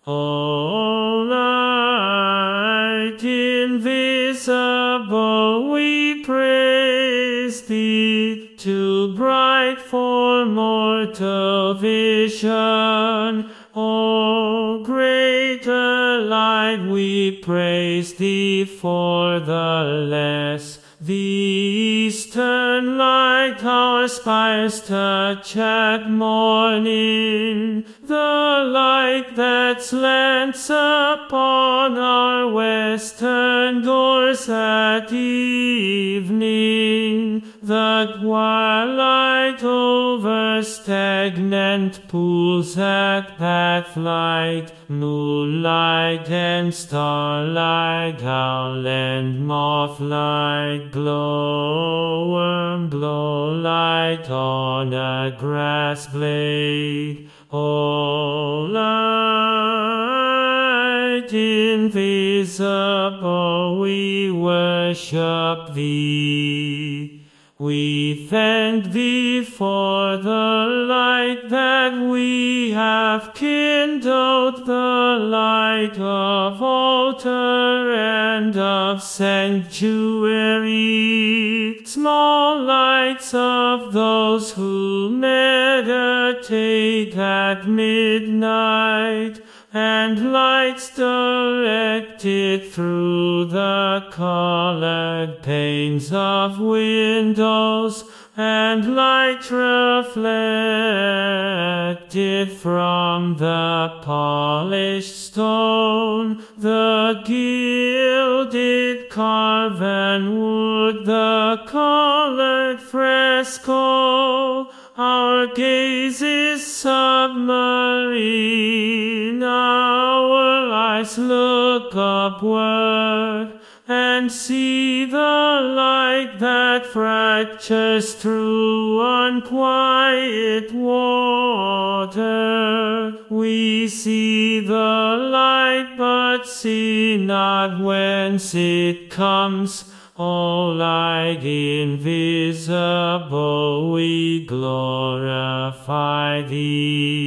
O light invisible, we praise thee, too bright for mortal vision. O greater light, we praise thee for the less. The eastern light our spires touch at morning, the light that slants upon our western doors at evening, the twilight over stagnant pools at pathlight, moonlight and starlight, owl and mothlight, glowworm glow light on a grass blade. O light invisible, we worship thee. We thank thee for the light that we have kindled, the light of altar and of sanctuary, small lights of those who meditate at midnight, and lights directed through the colored panes of windows, and light reflected from the polished stone, the gilded carven wood, the colored fresco. Our gaze is submarine, our eyes look upward, and see the light that fractures through unquiet water. We see the light, but see not whence it comes. O light invisible, we glorify thee.